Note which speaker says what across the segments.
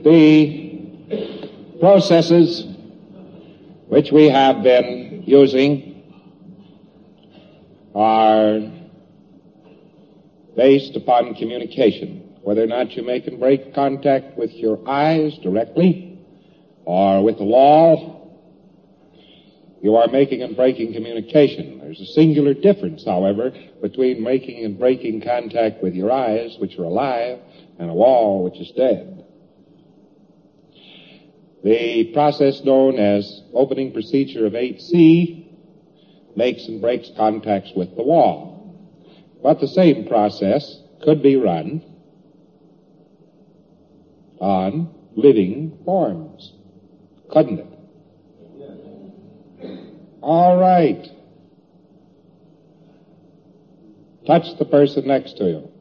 Speaker 1: The processes which we have been using are based upon communication, whether or not you make and break contact with your eyes directly or with the wall. You are making and breaking communication. There's a singular difference, however, between making and breaking contact with your eyes, which are alive, and a wall, which is dead. The process known as opening procedure of 8C makes and breaks contacts with the wall. But the same process could be run on living forms, couldn't it? All right. Touch the person next to you.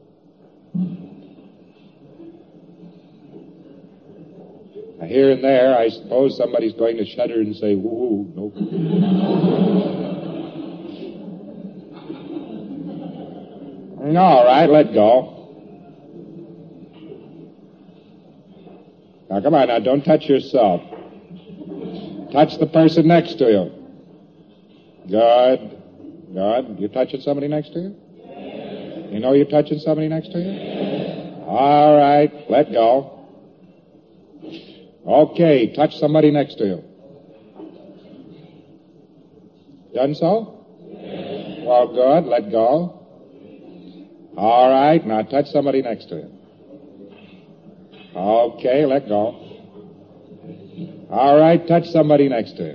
Speaker 1: Now, here and there, I suppose somebody's going to shudder and say, woo, no. All right, let go. Now, come on now, don't touch yourself. Touch the person next to you. Good. Good. You touching somebody next to you? Yes. You know you're touching somebody next to you? Yes. All right. Let go. Okay. Touch somebody next to you. Done so? Yes. Well, good. Let go. All right. Now touch somebody next to you. Okay. Let go. All right. Touch somebody next to you.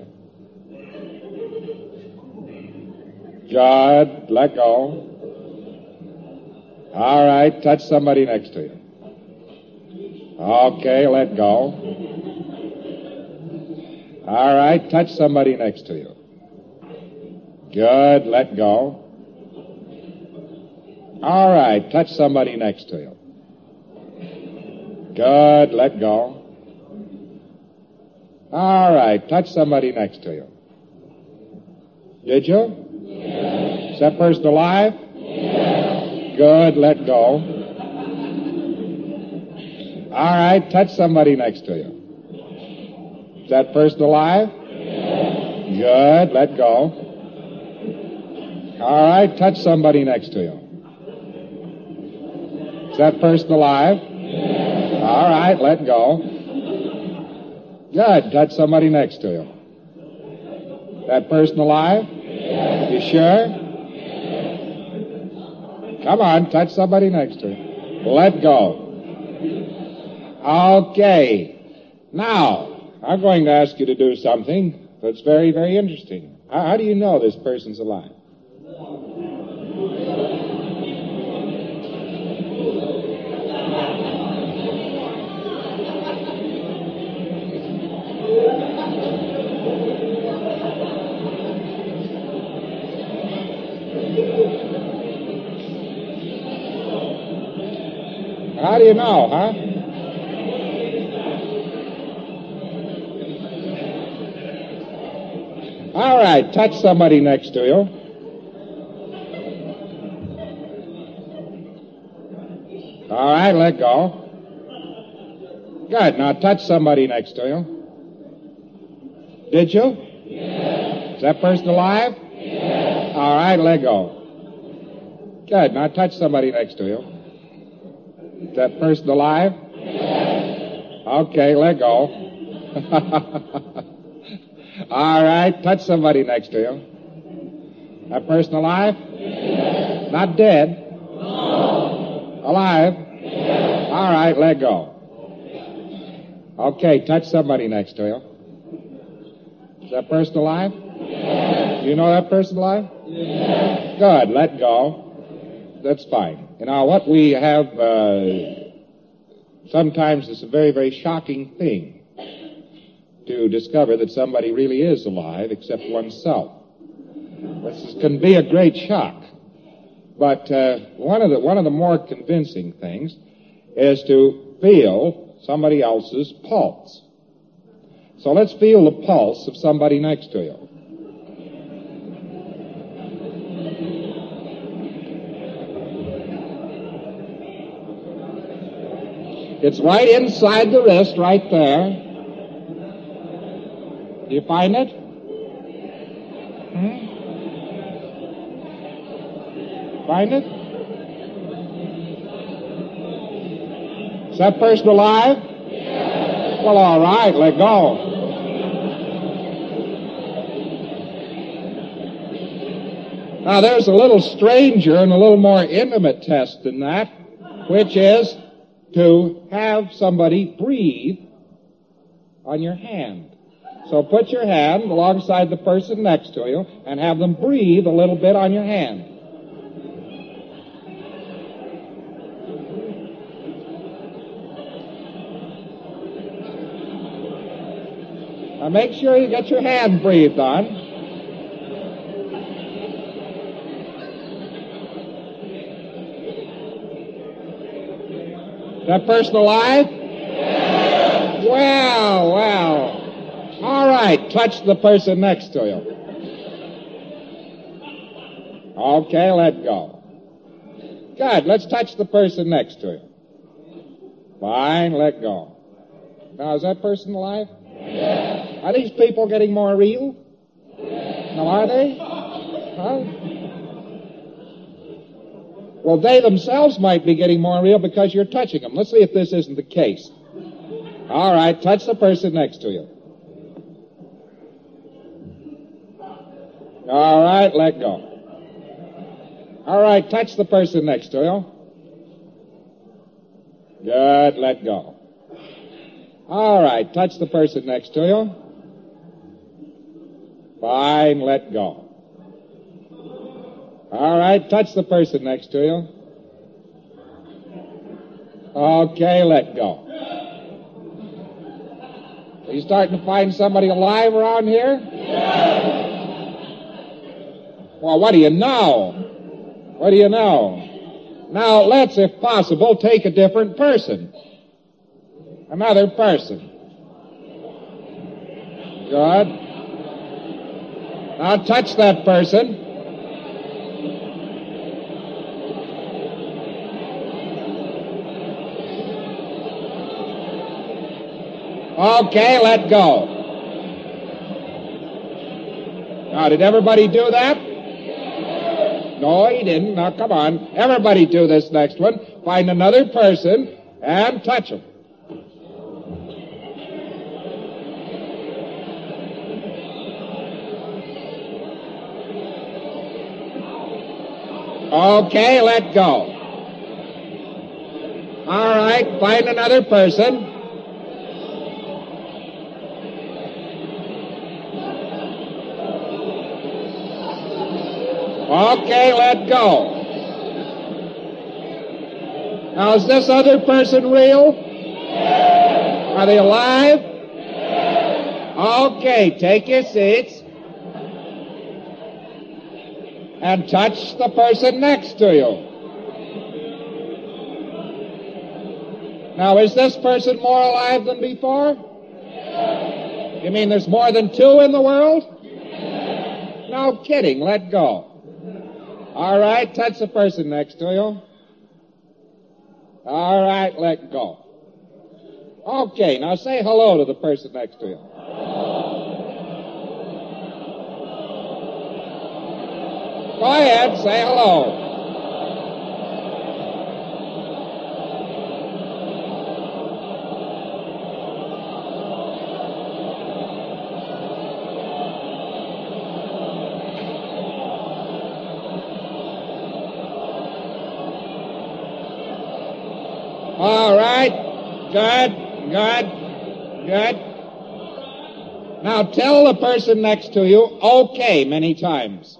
Speaker 1: Good. Let go. All right. Touch somebody next to you. Okay. Let go. All right. Touch somebody next to you. Good. Let go. All right. Touch somebody next to you. Good. Let go. All right. Touch somebody next to you. Did you? Yes. Is that person alive? Yes. Good. Let go. All right. Touch somebody next to you. Is that person alive? Yes. Good. Let go. All right. Touch somebody next to you. Is that person alive? Yes. All right. Let go. Good. Touch somebody next to you. Is that person alive? Yes. You sure? Come on, touch somebody next to you. Let go. Okay. Now, I'm going to ask you to do something that's very, very interesting. How do you know this person's alive? How do you know, huh? All right, touch somebody next to you. All right, let go. Good, now touch somebody next to you. Did you? Yes. Is that person alive? Yes. All right, let go. Good, now touch somebody next to you. Is that person alive? Yes. Okay, let go. All right, touch somebody next to you. That person alive? Yes. Not dead? No. Alive? Yes. All right, let go. Okay, touch somebody next to you. Is that person alive? Yes. Do you know that person alive? Yes. Good, let go. That's fine. You know, what we have sometimes is a very, very shocking thing to discover that somebody really is alive except oneself. This can be a great shock. But one of the more convincing things is to feel somebody else's pulse. So let's feel the pulse of somebody next to you. It's right inside the wrist, right there. Do you find it? Find it? Is that person alive? Well, all right, let go. Now, there's a little stranger and a little more intimate test than that, which is to have somebody breathe on your hand. So put your hand alongside the person next to you and have them breathe a little bit on your hand. Now make sure you get your hand breathed on. That person alive? Well, well. All right, touch the person next to you. Okay, let go. Good, let's touch the person next to you. Fine, let go. Now, is that person alive? Yes. Are these people getting more real? Yes. Now, are they? Huh? Well, they themselves might be getting more real because you're touching them. Let's see if this isn't the case. All right, touch the person next to you. All right, let go. All right, touch the person next to you. Good, let go. All right, touch the person next to you. Fine, let go. All right, touch the person next to you. Okay, let go. Are you starting to find somebody alive around here? Yes. Well, what do you know? What do you know? Now, let's, if possible, take a different person. Another person. Good. Now, touch that person. Okay, let go. Now, did everybody do that? No, he didn't. Now, come on. Everybody do this next one. Find another person and touch him. Okay, let go. All right, find another person. Okay, let go. Now, is this other person real? Are they alive? Okay, take your seats. And touch the person next to you. Now, is this person more alive than before? You mean there's more than two in the world? No kidding, let go. All right, touch the person next to you. All right, let go. Okay, now say hello to the person next to you. Go ahead, say hello. All right. Good. Now tell the person next to you, okay, many times.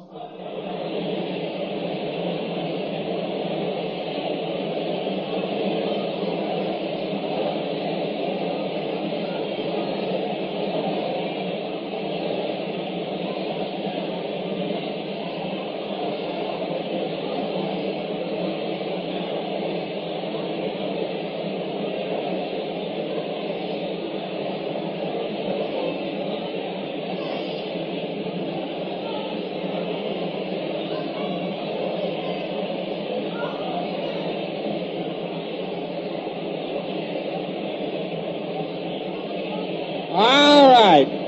Speaker 1: All right.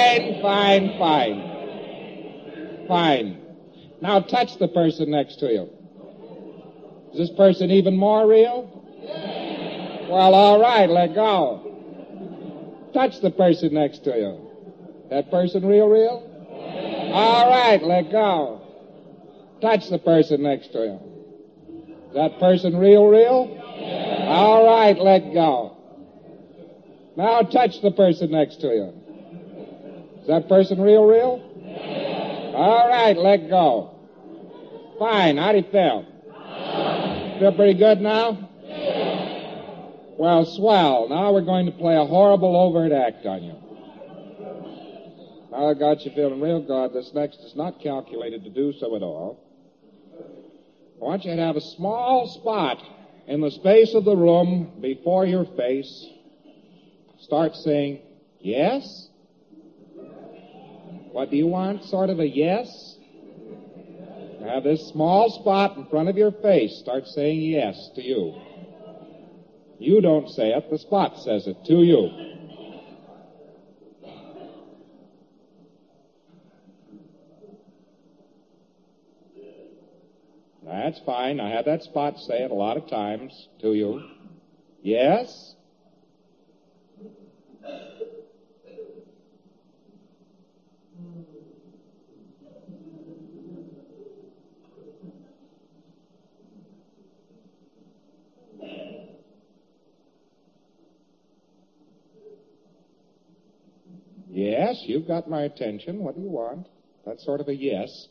Speaker 1: Fine. Now touch the person next to you. Is this person even more real? Well, all right, let go. Touch the person next to you. That person real? All right, let go. Touch the person next to you. Is that person real? All right, let go. Now touch the person next to you. Is that person real? All right, let go. Fine, how do you feel? Feel pretty good now? Well, swell. Now we're going to play a horrible overt act on you. Now I got you feeling real good. This next is not calculated to do so at all. I want you to have a small spot in the space of the room before your face. Start saying, yes? What do you want? Sort of a yes? Have this small spot in front of your face. Start saying yes to you. You don't say it, the spot says it to you. That's fine. I had that spot say it a lot of times to you. Yes? Yes, you've got my attention. What do you want? That's sort of a yes.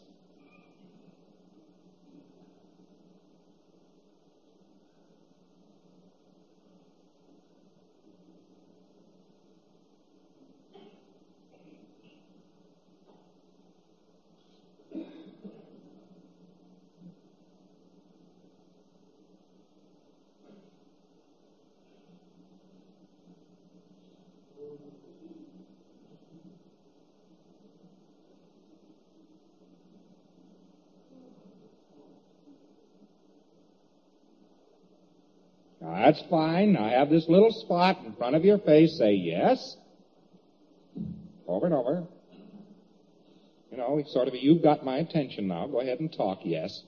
Speaker 1: Now, that's fine. Now have this little spot in front of your face. Say yes. Over and over. You know, it's sort of a, you've got my attention now. Go ahead and talk yes.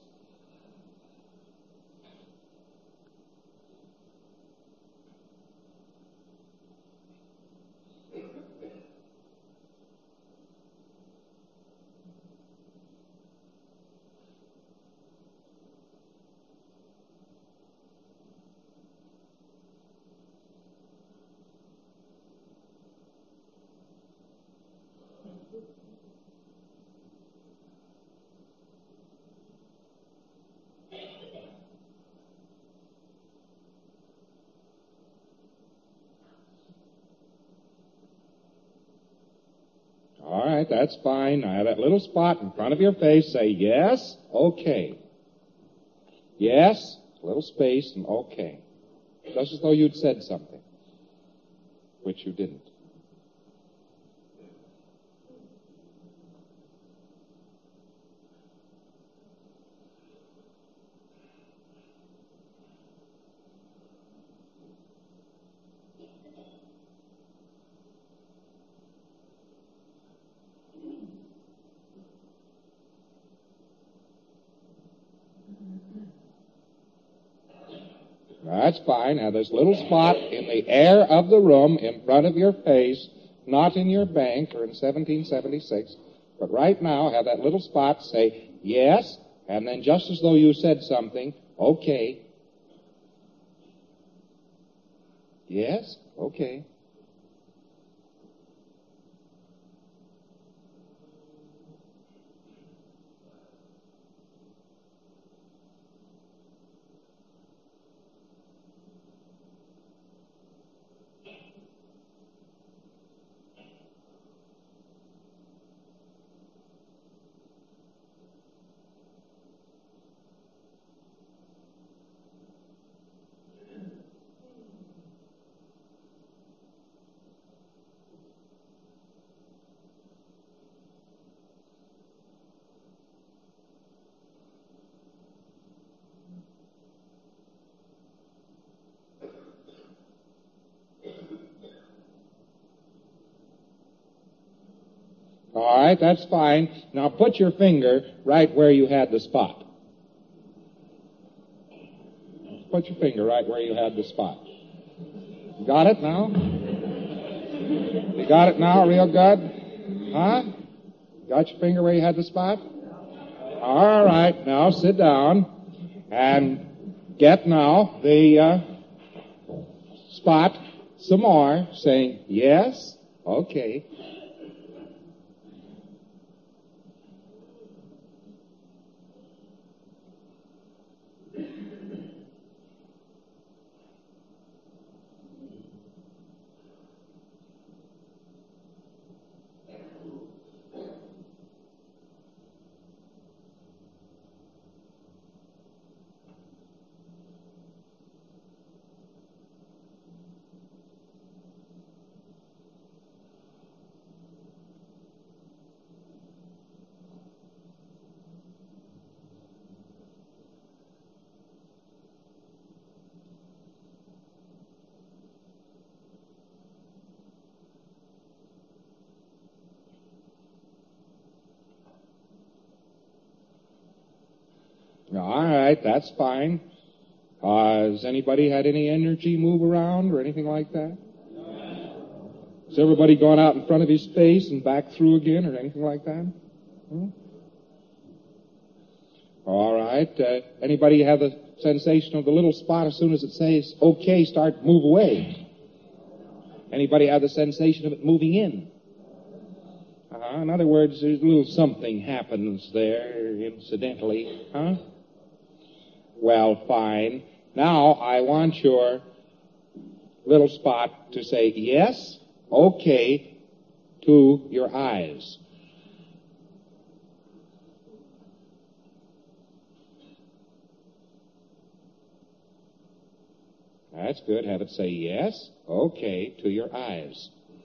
Speaker 1: All right, that's fine. Now have that little spot in front of your face. Say yes, okay. Yes, little space, and okay. Just as though you'd said something, which you didn't. That's fine. Have this little spot in the air of the room in front of your face, not in your bank or in 1776, but right now have that little spot say yes, and then just as though you said something, okay. Yes, okay. All right, that's fine. Now put your finger right where you had the spot. Put your finger right where you had the spot. Got it now? You got it now real good? Huh? Got your finger where you had the spot? All right, now sit down and get now the spot some more, saying, yes, okay. All right, that's fine. Has anybody had any energy move around or anything like that? Has everybody gone out in front of his face and back through again or anything like that? All right. Anybody have the sensation of the little spot as soon as it says, okay, start, move away? Anybody have the sensation of it moving in? In other words, there's a little something happens there incidentally, huh? Well, fine. Now, I want your little spot to say yes, okay, to your eyes. That's good. Have it say yes, okay, to your eyes.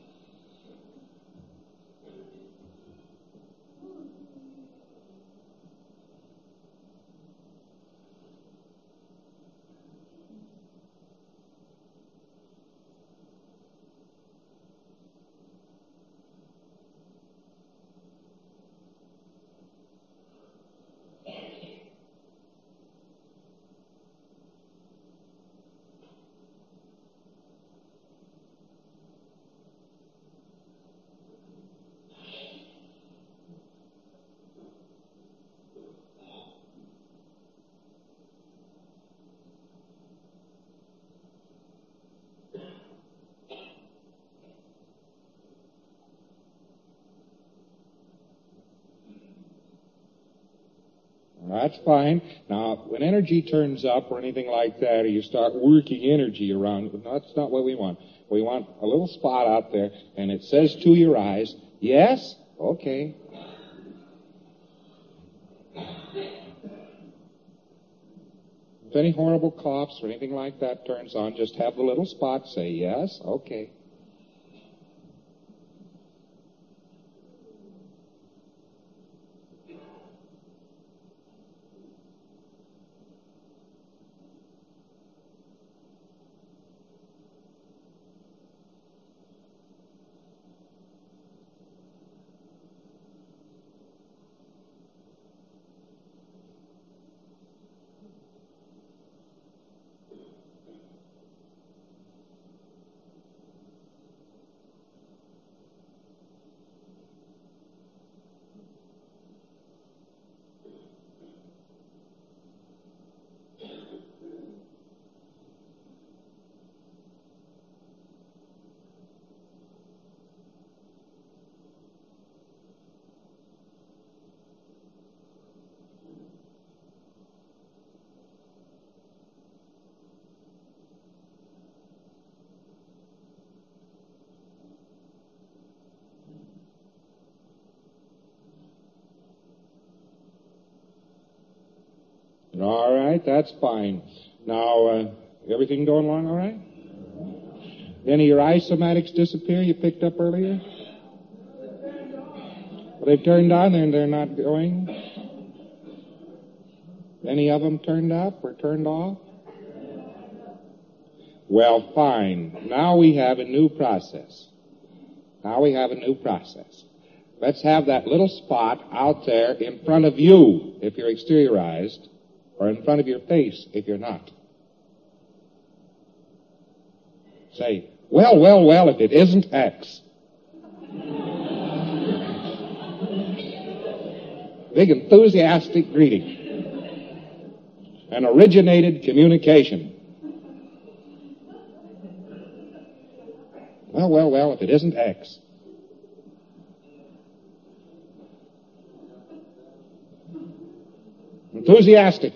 Speaker 1: That's fine. Now, when energy turns up or anything like that, or you start working energy around, that's not what we want. We want a little spot out there, and it says to your eyes, yes, okay. If any horrible coughs or anything like that turns on, just have the little spot say, yes, okay. All right, that's fine. Now, everything going along all right? Any of your eye somatics disappear you picked up earlier? Well, they've turned on and they're not going? Any of them turned up or turned off? Well, fine. Now we have a new process. let's have that little spot out there in front of you if you're exteriorized, or in front of your face if you're not. Say, well, if it isn't X. Big enthusiastic greeting. An originated communication. Well, if it isn't X. Enthusiastic.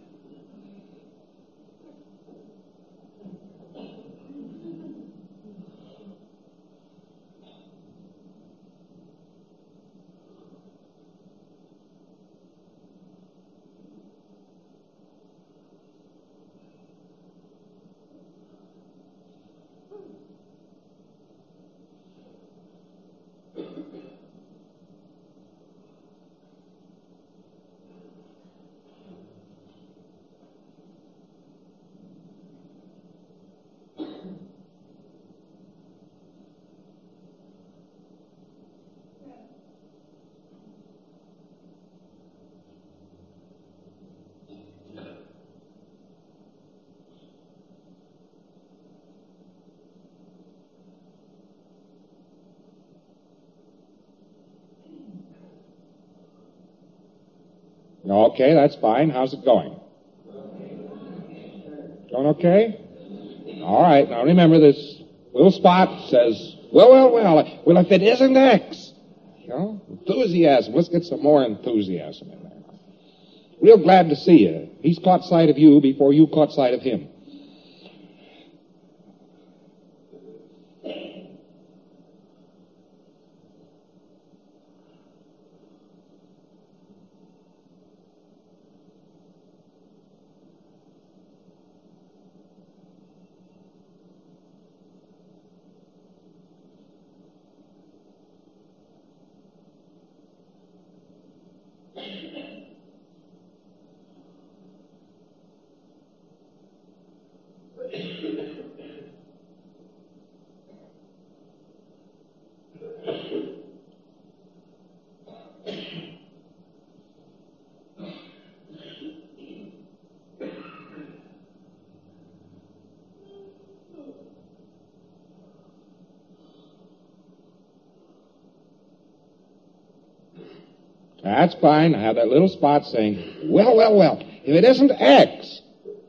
Speaker 1: Okay, that's fine. How's it going? Going okay? All right, now remember this little spot says, well, if it isn't X. You know, enthusiasm. Let's get some more enthusiasm in there. Real glad to see you. He's caught sight of you before you caught sight of him. That's fine. I have that little spot saying, well, if it isn't X.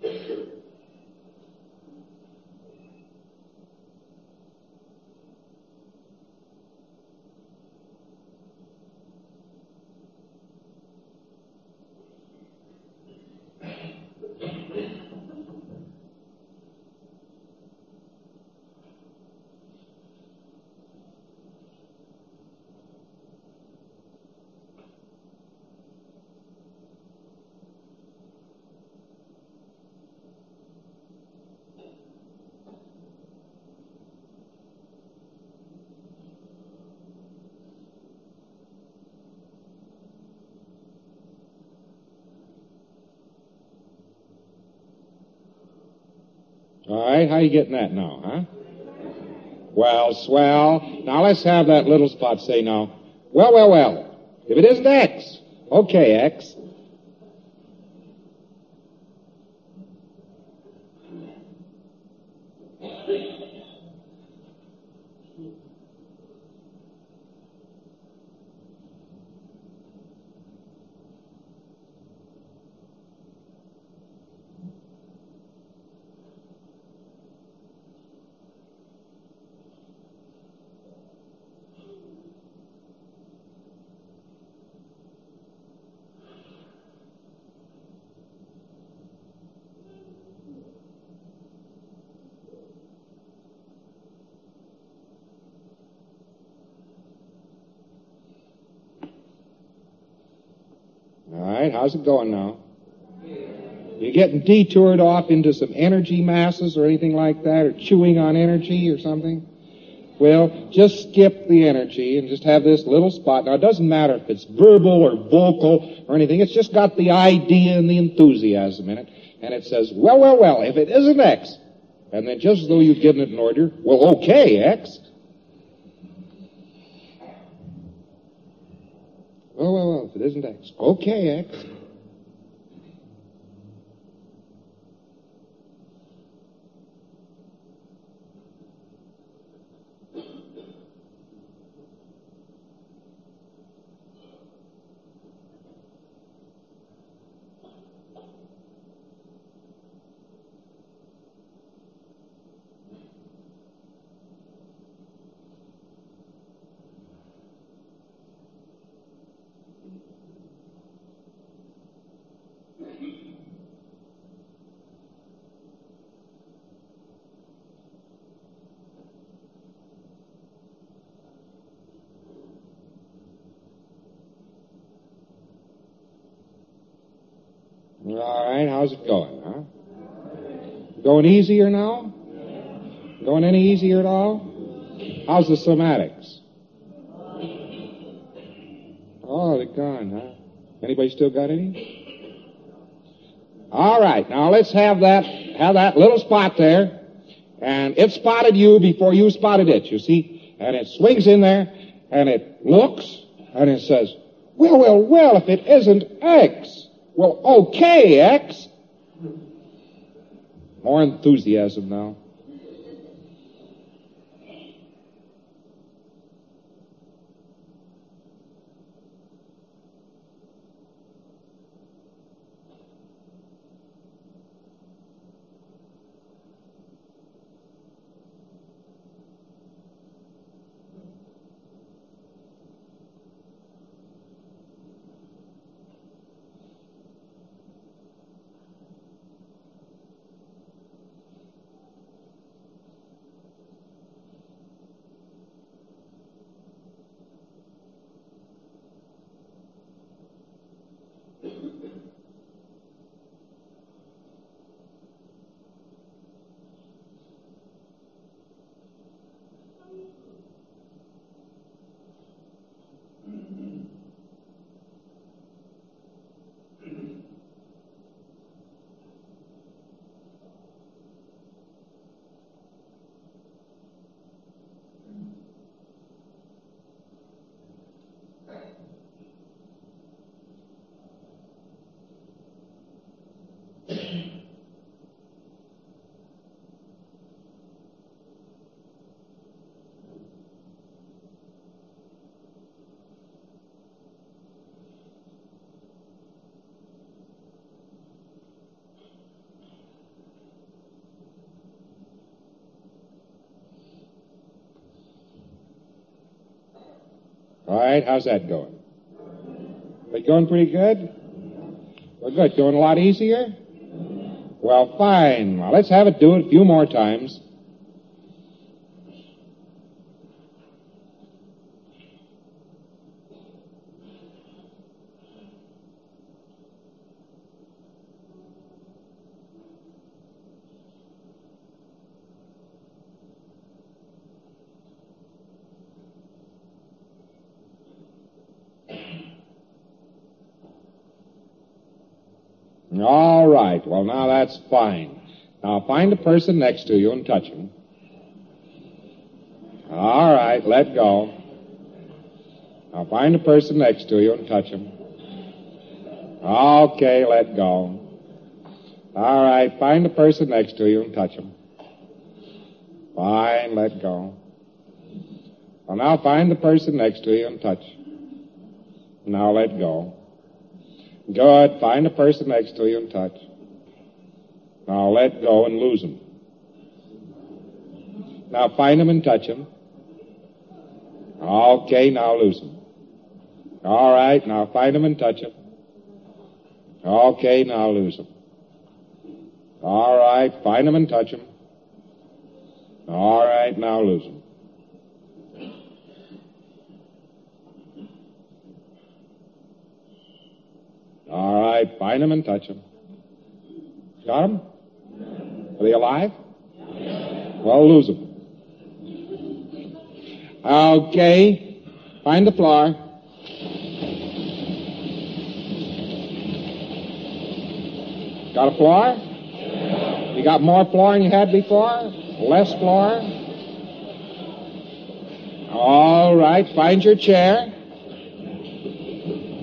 Speaker 1: All right, how you getting that now, huh? Well, swell. Now let's have that little spot say now, well, if it isn't X. Okay, X. All right, how's it going now? You getting detoured off into some energy masses or anything like that, or chewing on energy or something? Well, just skip the energy and just have this little spot. Now, it doesn't matter if it's verbal or vocal or anything. It's just got the idea and the enthusiasm in it. And it says, well, if it isn't X. And then just as though you've given it an order, well, okay, X. Well, if it isn't X. Okay, X. All right, how's it going, huh? Going easier now? Going any easier at all? How's the somatics? Oh, they're gone, huh? Anybody still got any? All right, now let's have that little spot there, and it spotted you before you spotted it, you see? And it swings in there, and it looks, and it says, well, if it isn't X. Well, okay, X. More enthusiasm now. All right, how's that going? They going pretty good? Well, good. Going a lot easier? Well, fine. Well, let's have it do it a few more times. All right. Well, now that's fine. Now find the person next to you and touch him. All right. Let go. Now find the person next to you and touch him. Okay. Let go. All right. Find the person next to you and touch him. Fine. Let go. Well, now find the person next to you and touch. Now let go. Good. Find the person next to you and touch. Now let go and lose him. Now find him and touch him. Okay, now lose him. All right, now find him and touch him. Okay, now lose him. All right, find him and touch him. All right, now lose him. All right, find him and touch him. Got him? Are they alive? Well, lose them. Okay, find the floor. Got a floor? You got more floor than you had before? Less floor? All right, find your chair.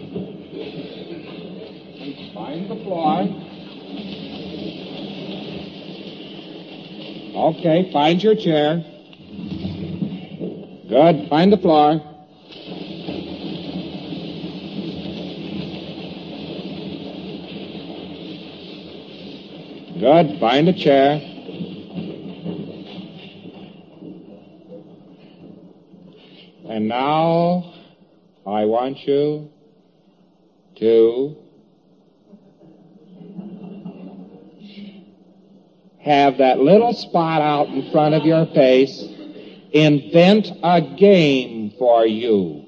Speaker 1: Okay, find your chair. Good. Find the floor. Good. Find a chair. And now I want you to have that little spot out in front of your face invent a game for you.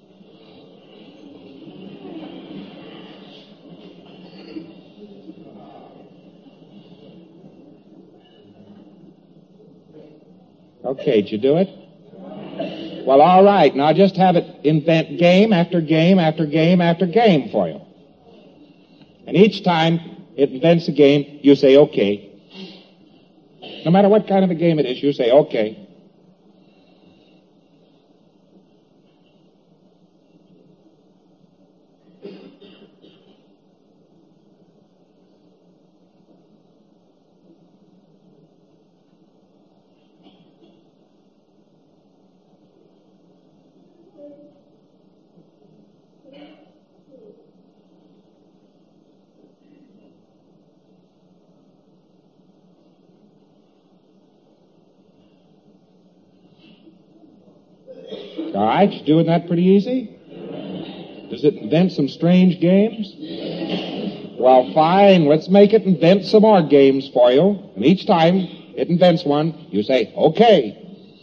Speaker 1: Okay, did you do it? Well, all right. Now just have it invent game after game after game after game for you. And each time it invents a game, you say, okay. No matter what kind of a game it is, you say, okay. All right, you doing that pretty easy? Does it invent some strange games? Well, fine, let's make it invent some more games for you. And each time it invents one, you say, okay.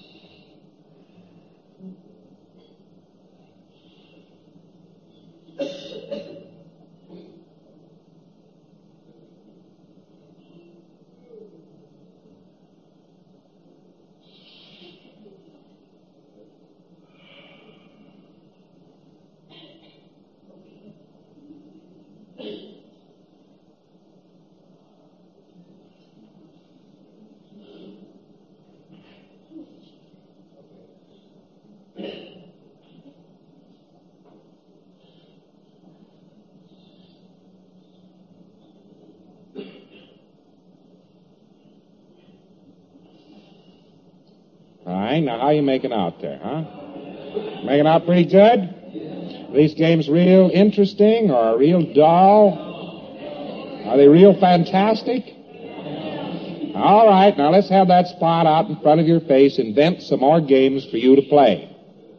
Speaker 1: All right, now how you making out there, huh? Making out pretty good? Are these games real interesting or real dull? Are they real fantastic? All right, now let's have that spot out in front of your face. Invent some more games for you to play.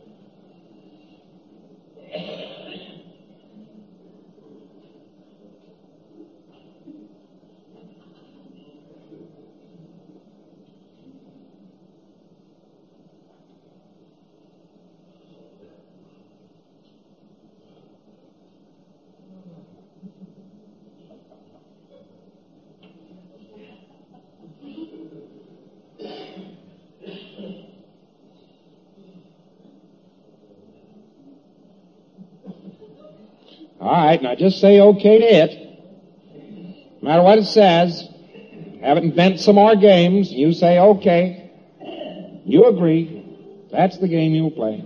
Speaker 1: All right, now just say okay to it. No matter what it says, have it invent some more games. You say okay. You agree. That's the game you'll play.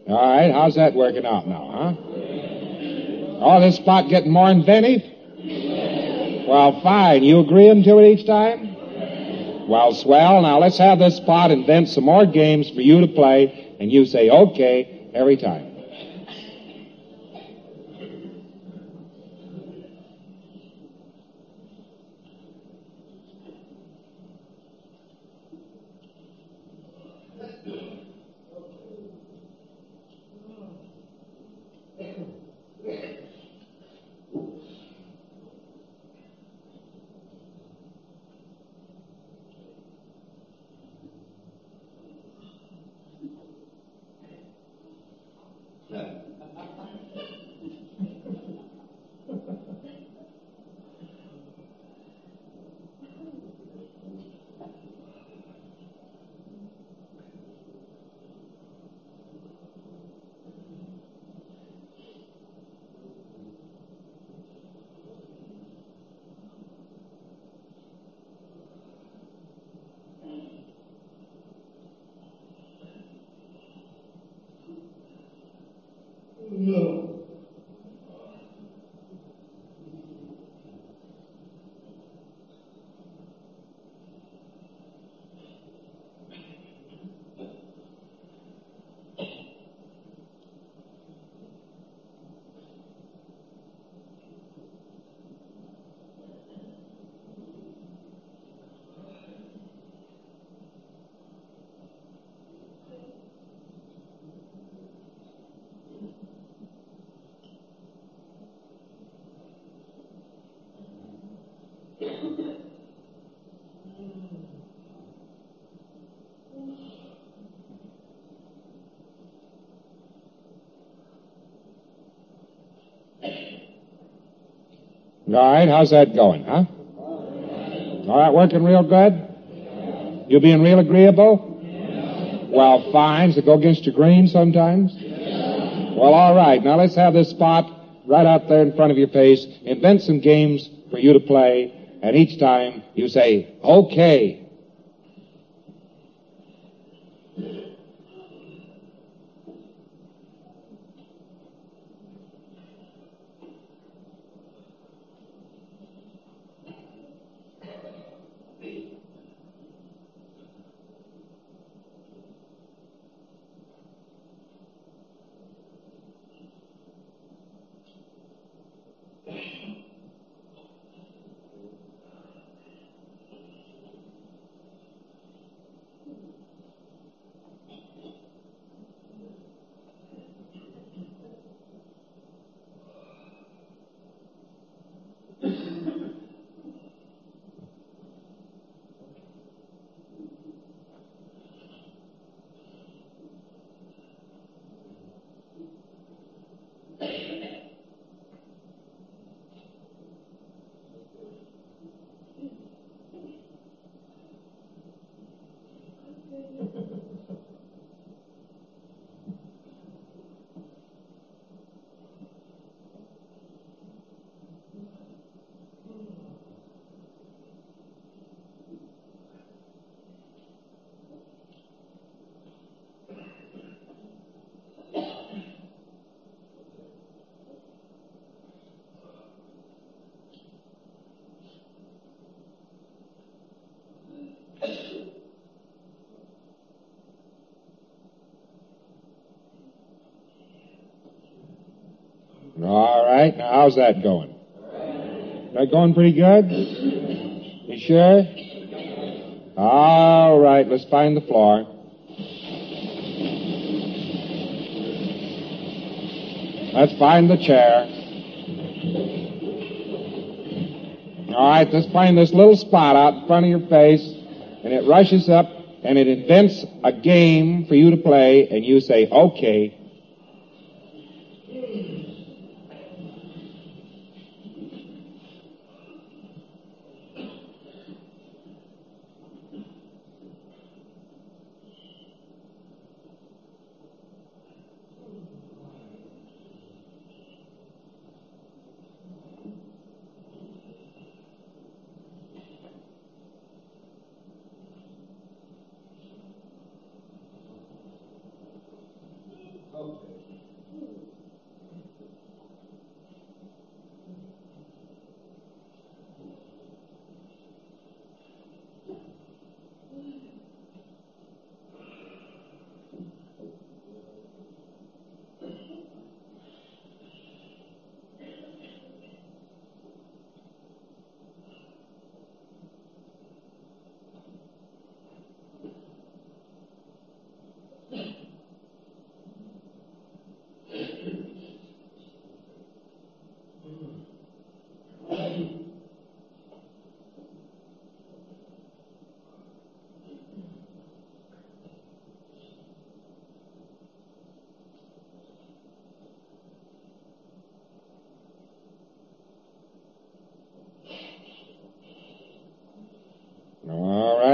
Speaker 1: All right, how's that working out now, huh? Oh, this spot getting more inventive? Well, fine. You agreeing to it each time? Well, swell. Now let's have this spot invent some more games for you to play, and you say okay every time. All right, how's that going, huh? All right, working real good? You being real agreeable? Well, fine. So go against your grain sometimes? Well, all right. Now let's have this spot right out there in front of your face. Invent some games for you to play, and each time you say, okay. All right. Now, how's that going? That going pretty good? You sure? All right. Let's find the floor. Let's find the chair. All right. Let's find this little spot out in front of your face, and it rushes up, and it invents a game for you to play, and you say, okay.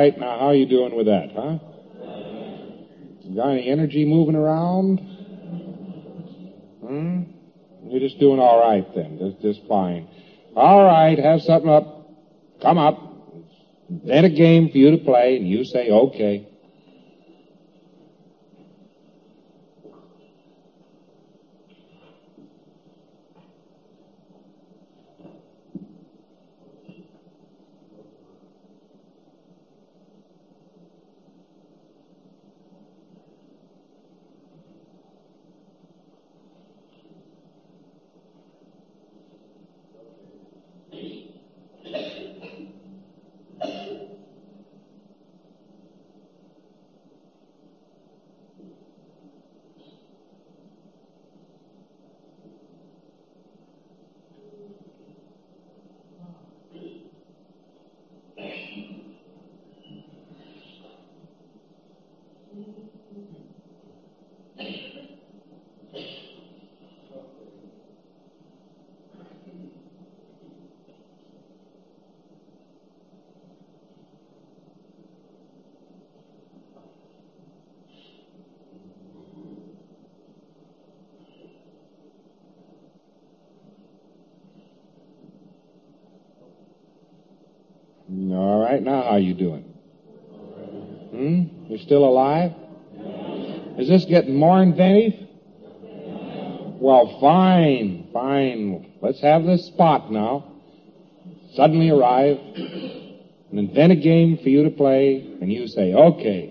Speaker 1: right, now how are you doing with that, huh? Got any energy moving around? You're just doing all right then, just fine. All right, have something up. Come up. Then a game for you to play, and you say, okay. All right, now how you doing? You still alive? Is this getting more inventive? Well, fine, fine. Let's have this spot now. Suddenly arrive, and then a game for you to play, and you say, okay.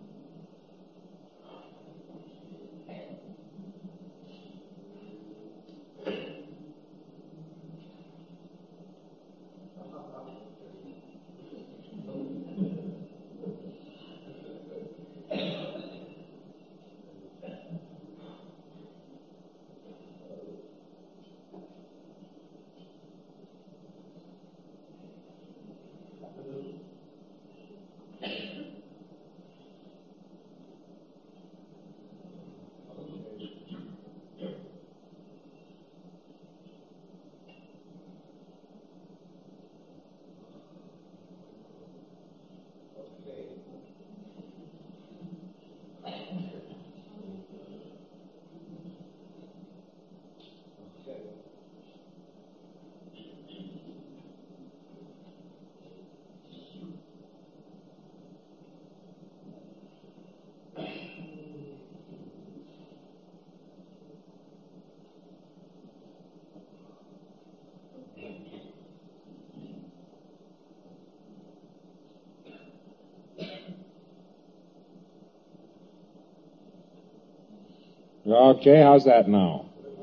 Speaker 1: Okay, how's that now?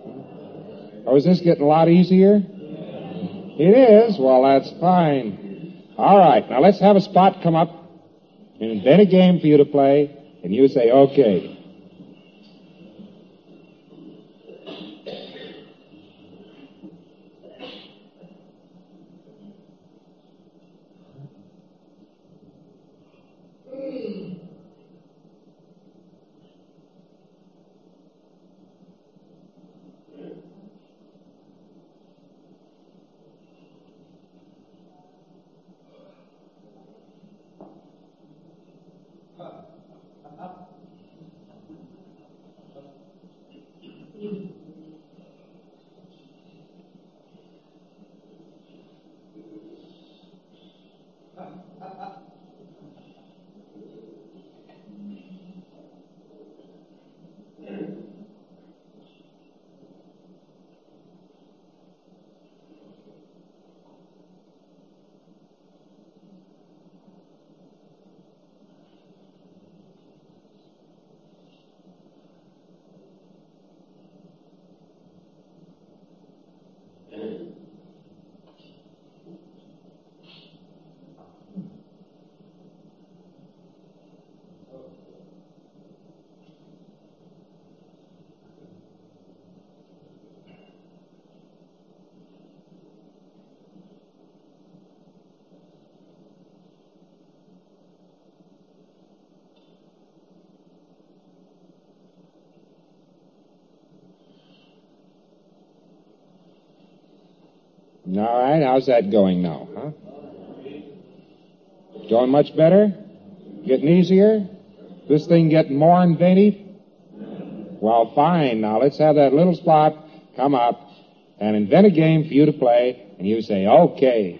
Speaker 1: Oh, is this getting a lot easier? It is? Well, that's fine. All right, now let's have a spot come up, and then a game for you to play, and you say, okay. All right, how's that going now, huh? Going much better? Getting easier? This thing getting more inventive? Well, fine. Now let's have that little spot come up and invent a game for you to play, and you say, okay.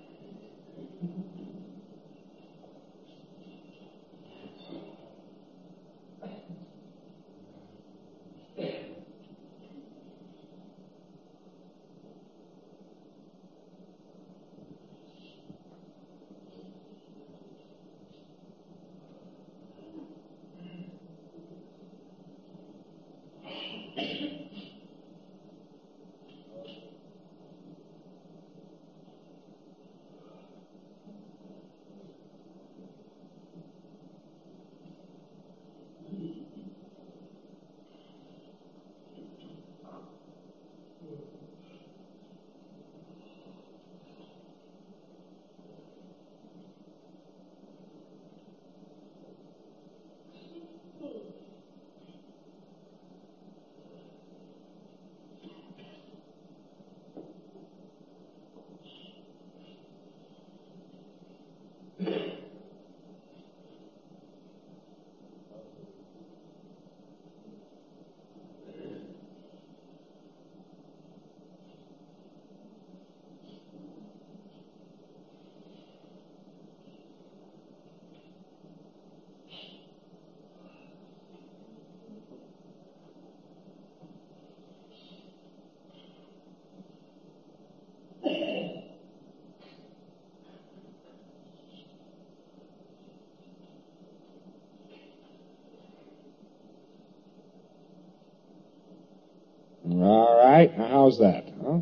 Speaker 1: All right. Now, how's that? Huh?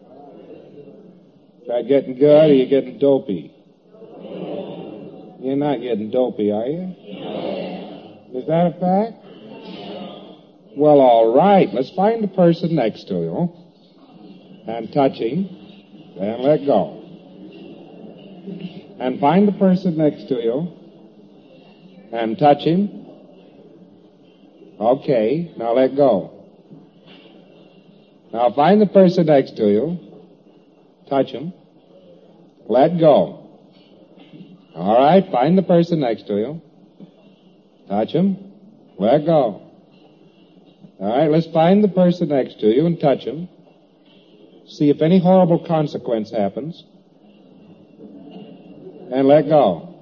Speaker 1: Is that getting good, or are you getting dopey? You're not getting dopey, are you? Is that a fact? Well, all right. Let's find the person next to you and touch him and let go. And find the person next to you and touch him. Okay. Now let go. Now find the person next to you, touch him, let go. All right, find the person next to you, touch him, let go. All right, let's find the person next to you and touch him, see if any horrible consequence happens, and let go.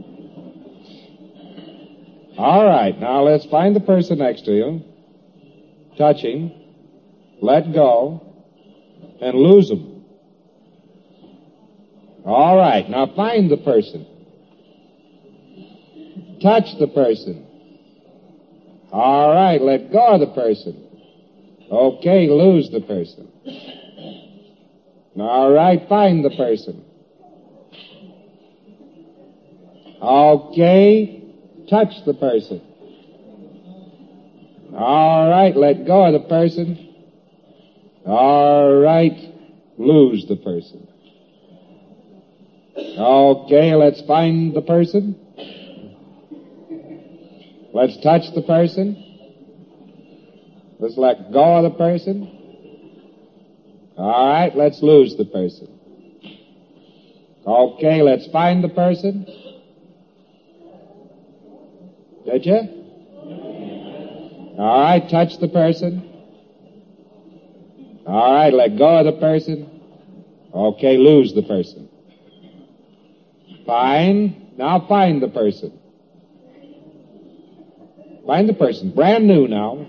Speaker 1: All right, now let's find the person next to you, touch him, let go, and lose them. All right, now find the person. Touch the person. All right, let go of the person. Okay, lose the person. All right, find the person. Okay, touch the person. All right, let go of the person. All right, lose the person. Okay, let's find the person. Let's touch the person. Let's let go of the person. All right, let's lose the person. Okay, let's find the person. Did you? All right, touch the person. All right, let go of the person. Okay, lose the person. Fine. Now find the person. Find the person. Brand new now.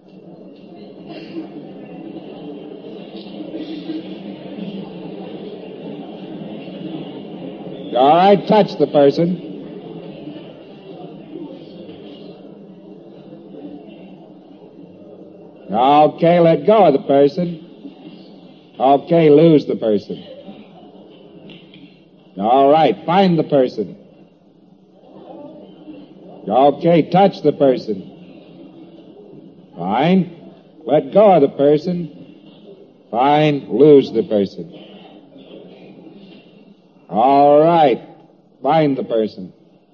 Speaker 1: All right, touch the person. Okay, let go of the person. Okay, lose the person. All right, find the person. Okay, touch the person. Fine. Let go of the person. Fine. Lose the person. All right. Find the person.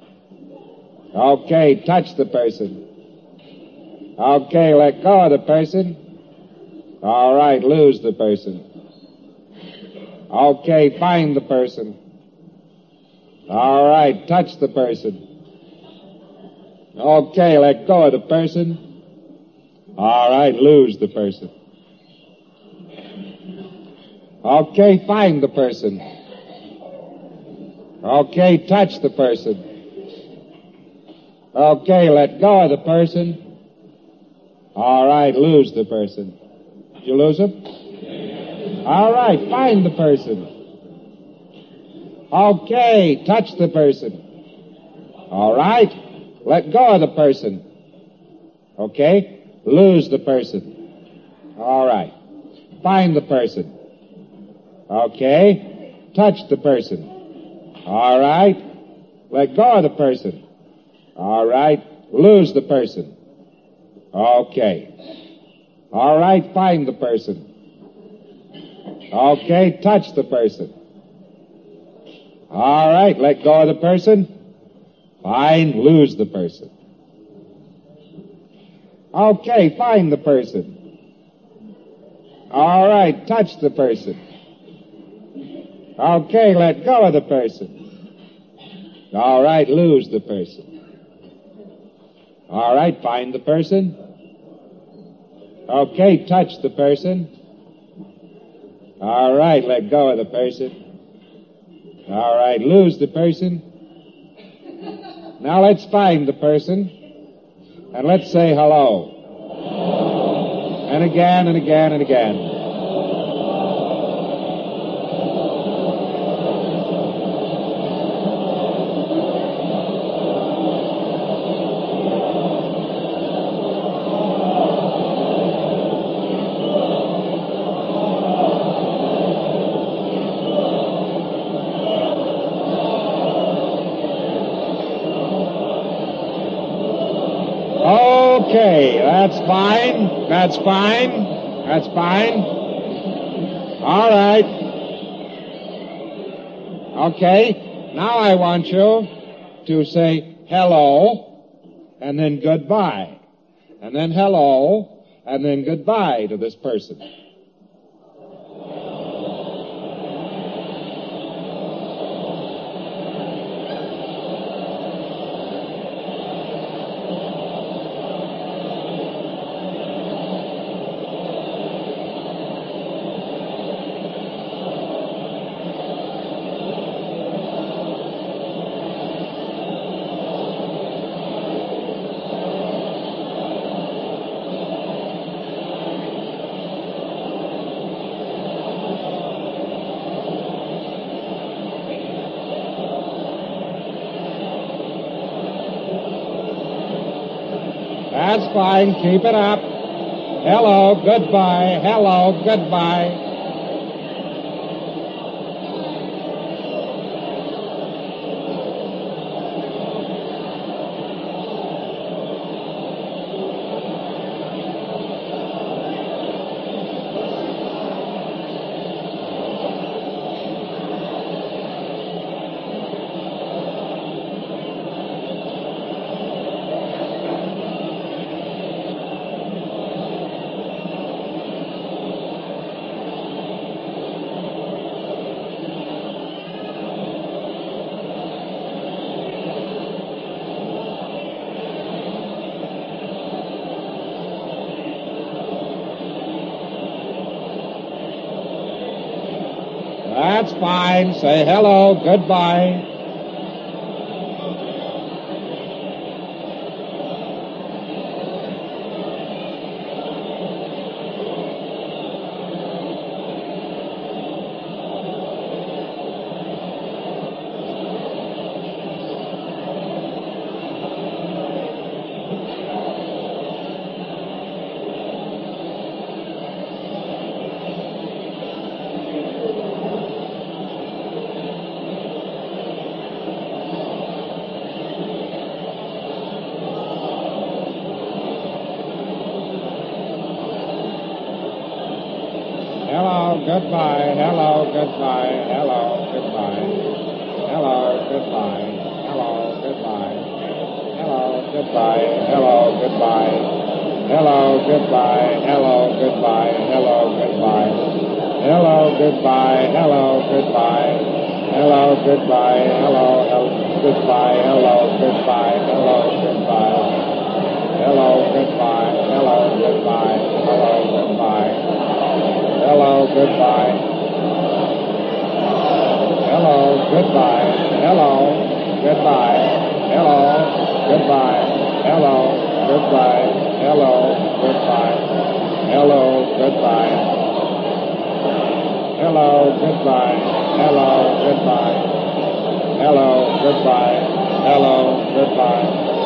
Speaker 1: Okay, touch the person. Okay, let go of the person. All right, lose the person. Okay, find the person. All right, touch the person. Okay, let go of the person. All right, lose the person. Okay, find the person. Okay, touch the person. Okay, let go of the person. All right, lose the person. Did you lose him? All right, find the person. Okay, touch the person. All right, let go of the person. Okay, lose the person. All right, find the person. Okay, touch the person. All right, let go of the person. All right, lose the person. Okay. All right, find the person. Okay, touch the person. All right, let go of the person. Fine, lose the person. Okay, find the person. All right, touch the person. Okay, let go of the person. All right, lose the person. All right, find the person. Okay, touch the person. All right, let go of the person. All right, lose the person. Now let's find the person, and let's say hello. And again, and again, and again. Okay, that's fine. That's fine. That's fine. All right. Okay, now I want you to say hello, and then goodbye. And then hello, and then goodbye to this person. That's fine. Keep it up. Hello, goodbye. Hello, goodbye. That's fine. Say hello, goodbye. Hello, goodbye. Hello, goodbye. Hello, goodbye. Hello, goodbye. Hello, goodbye. Hello, goodbye. Hello, goodbye. Hello, goodbye. Hello, goodbye. Hello, goodbye. Hello, goodbye. Hello, goodbye. Hello, goodbye. Hello, goodbye. Hello, goodbye. Hello, goodbye. Hello, goodbye. Hello, goodbye. Hello, goodbye. Hello, goodbye. Hello, goodbye. Hello, goodbye. Hello, goodbye. Hello, goodbye. Hello, goodbye. Hello, goodbye. Hello, goodbye. Hello, goodbye. Hello, goodbye. Hello, goodbye.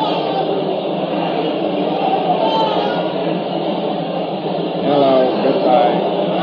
Speaker 1: Hello, goodbye.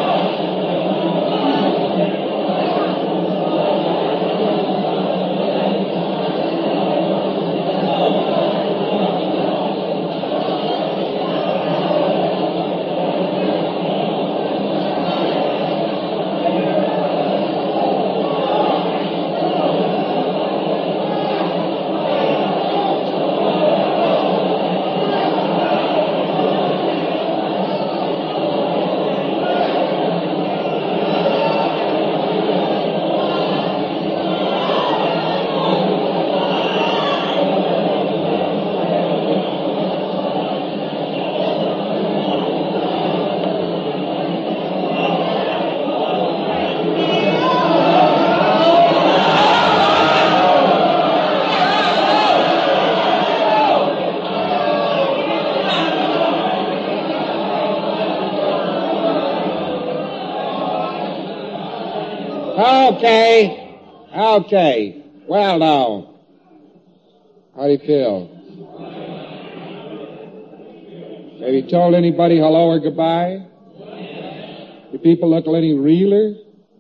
Speaker 1: Okay. Well, now, how do you feel? Have you told anybody hello or goodbye? Do people look any realer?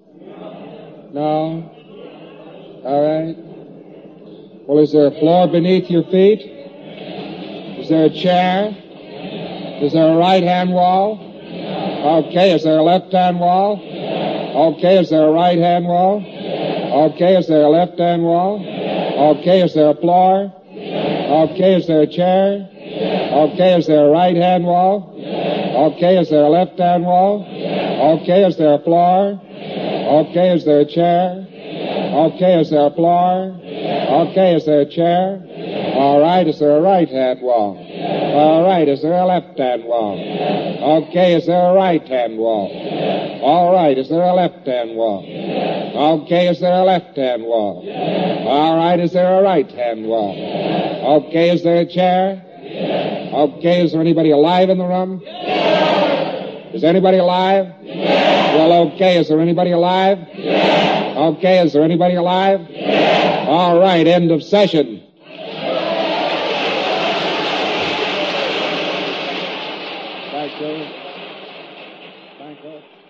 Speaker 1: No? All right. Well, is there a floor beneath your feet? Is there a chair? Is there a right-hand wall? Okay. Is there a left-hand wall? Okay. Is there a right-hand wall? Okay, is there a left-hand wall? Okay, is there a floor? Okay, is there a chair? Okay, is there a right-hand wall? Okay, is there a left-hand wall? Okay, is there a floor? Okay, is there a chair? Okay, is there a floor? Okay, is there a chair? All right, is there a right-hand wall? All right, is there a left-hand wall? Okay, is there a right-hand wall? All right, is there a left-hand wall? Okay, is there a left-hand wall? All right, is there a right-hand wall? Okay, is there a chair? Okay, is there anybody alive in the room? Is anybody alive? Well, okay, is there anybody alive? Okay, is there anybody alive? All right, end of session. Thank you. Thank you.